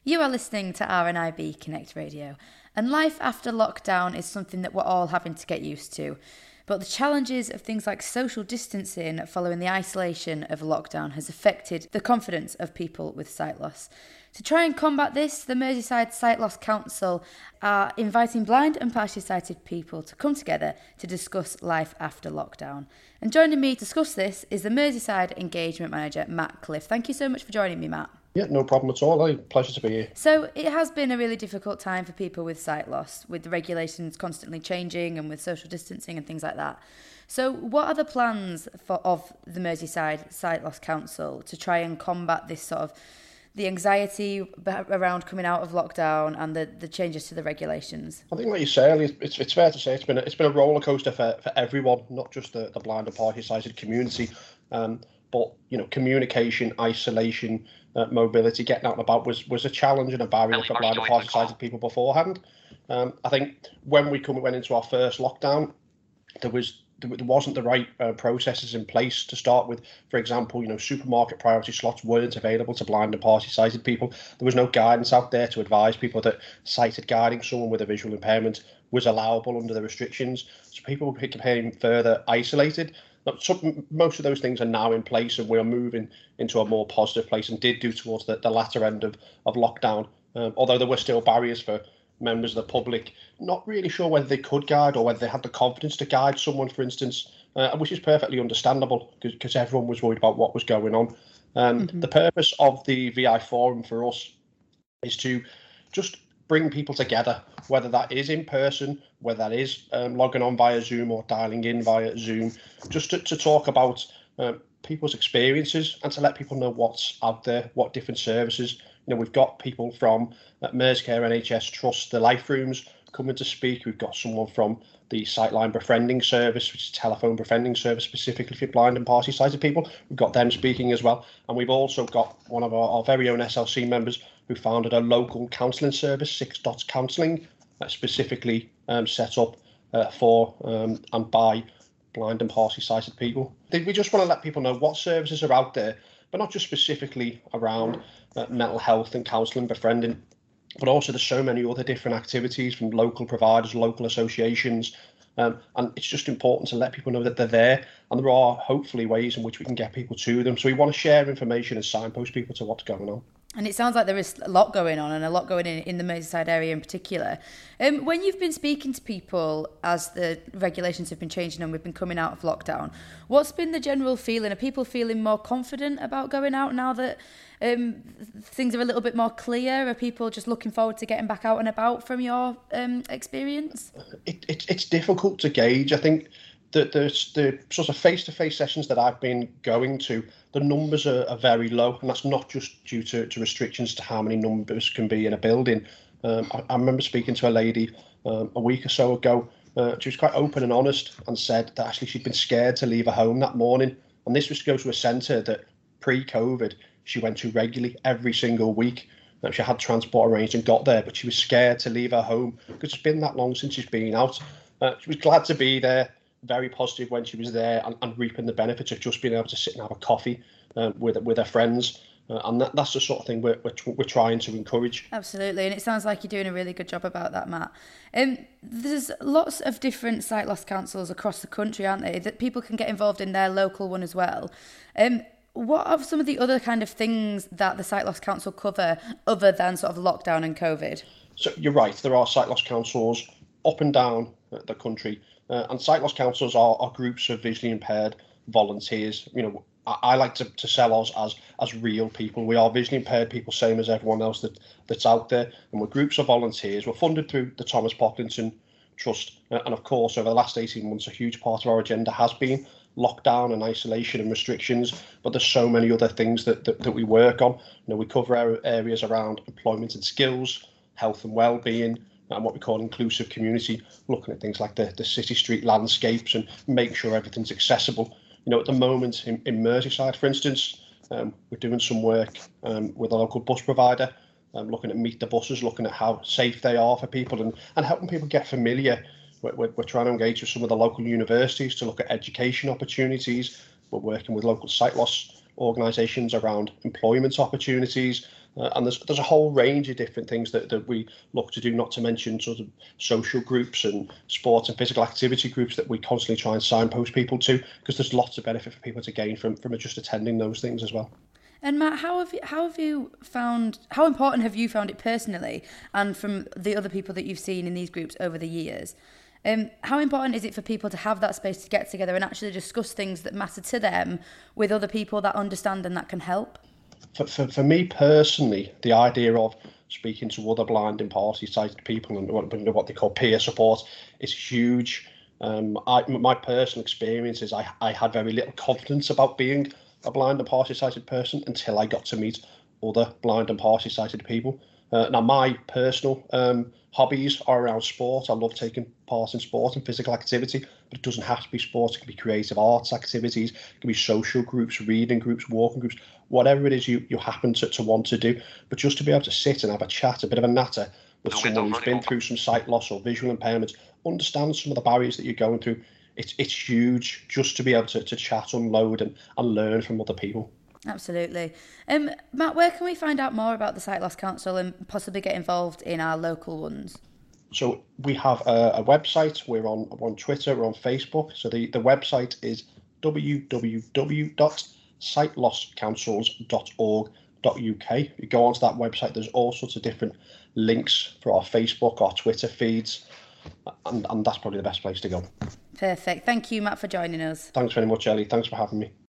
You are listening to RNIB Connect Radio, and life after lockdown is something that we're all having to get used to. But the challenges of things like social distancing following the isolation of lockdown has affected the confidence of people with sight loss. To try and combat this, the Merseyside Sight Loss Council are inviting blind and partially sighted people to come together to discuss life after lockdown. And joining me to discuss this is the Merseyside Engagement Manager, Matt Cliff. Thank you so much for joining me, Matt. Yeah, no problem at all. Pleasure to be here. So it has been a really difficult time for people with sight loss, with the regulations constantly changing and with social distancing and things like that. So what are the plans of the Merseyside Sight Loss Council to try and combat this sort of the anxiety around coming out of lockdown and the changes to the regulations? I think, like you say, Ellie, it's fair to say it's been a roller coaster for everyone, not just the blind and partially sighted community. But communication, isolation, mobility, getting out and about was a challenge and a barrier for blind and partially sighted people beforehand. I think when we went into our first lockdown, there wasn't the right processes in place to start with. For example, supermarket priority slots weren't available to blind and partially sighted people. There was no guidance out there to advise people that sighted guiding someone with a visual impairment was allowable under the restrictions. So people became further isolated. Most of those things are now in place, and we're moving into a more positive place, and did do towards the latter end of lockdown. Although there were still barriers for members of the public, not really sure whether they could guide or whether they had the confidence to guide someone, for instance, which is perfectly understandable because everyone was worried about what was going on. The purpose of the VI Forum for us is to just bring people together, whether that is in person, whether that is logging on via Zoom or dialing in via Zoom, just to talk about people's experiences and to let people know what's out there, what different services. We've got people from Merseycare NHS Trust, the Life Rooms, coming to speak. We've got someone from the Sightline Befriending Service, which is a telephone befriending service specifically for blind and partially sighted people. We've got them speaking as well. And we've also got one of our very own SLC members who founded a local counselling service, Six Dots Counselling, specifically set up for and by blind and partially sighted people. We just want to let people know what services are out there, but not just specifically around mental health and counselling, befriending, but also there's so many other different activities from local providers, local associations, and it's just important to let people know that they're there, and there are hopefully ways in which we can get people to them. So we want to share information and signpost people to what's going on. And it sounds like there is a lot going on, and a lot going in the Merseyside area in particular. When you've been speaking to people as the regulations have been changing and we've been coming out of lockdown, what's been the general feeling? Are people feeling more confident about going out now that things are a little bit more clear? Are people just looking forward to getting back out and about from your experience? It's difficult to gauge. I think that the sort of face-to-face sessions that I've been going to, the numbers are very low, and that's not just due to restrictions to how many numbers can be in a building. I remember speaking to a lady a week or so ago. She was quite open and honest and said that actually she'd been scared to leave her home that morning. And this was to go to a centre that pre-COVID she went to regularly every single week. She had transport arranged and got there, but she was scared to leave her home because it's been that long since she's been out. She was glad to be there, very positive when she was there, and reaping the benefits of just being able to sit and have a coffee with her friends. And that's the sort of thing we're trying to encourage. Absolutely, and it sounds like you're doing a really good job about that, Matt. There's lots of different sight loss councils across the country, aren't there, that people can get involved in their local one as well. What are some of the other kind of things that the Sight Loss Council cover other than sort of lockdown and COVID? So you're right, there are sight loss councils up and down the country, and sight loss councils are groups of visually impaired volunteers. I like to sell us as real people. We are visually impaired people, same as everyone else that's out there, and we're groups of volunteers. We're funded through the Thomas Pocklington Trust, and of course over the last 18 months a huge part of our agenda has been lockdown and isolation and restrictions, but there's so many other things that we work on. We cover areas around employment and skills, health and well-being, and what we call inclusive community, looking at things like the city street landscapes and make sure everything's accessible. At the moment in Merseyside, for instance, we're doing some work with a local bus provider, looking at meet the buses, looking at how safe they are for people and helping people get familiar. We're trying to engage with some of the local universities to look at education opportunities. We're working with local sight loss organisations around employment opportunities. And there's a whole range of different things that we look to do, not to mention sort of social groups and sports and physical activity groups that we constantly try and signpost people to, because there's lots of benefit for people to gain from just attending those things as well. And Matt, how important have you found it personally, and from the other people that you've seen in these groups over the years? How important is it for people to have that space to get together and actually discuss things that matter to them with other people that understand and that can help? For me personally, the idea of speaking to other blind and party-sighted people and what they call peer support is huge. My personal experience is I had very little confidence about being a blind and party-sighted person until I got to meet other blind and party-sighted people. Now, my personal hobbies are around sport. I love taking part in sport and physical activity, but it doesn't have to be sport. It can be creative arts activities, it can be social groups, reading groups, walking groups, whatever it is you happen to want to do. But just to be able to sit and have a chat, a bit of a natter with someone who's been through some sight loss or visual impairments, understand some of the barriers that you're going through, it's huge just to be able to chat, unload and learn from other people. Absolutely. Matt, where can we find out more about the Sight Loss Council and possibly get involved in our local ones? So we have a website, we're on Twitter, we're on Facebook. So the website is www.sightlosscouncils.org.uk. You go onto that website, there's all sorts of different links for our Facebook, our Twitter feeds, and that's probably the best place to go. Perfect. Thank you, Matt, for joining us. Thanks very much, Ellie. Thanks for having me.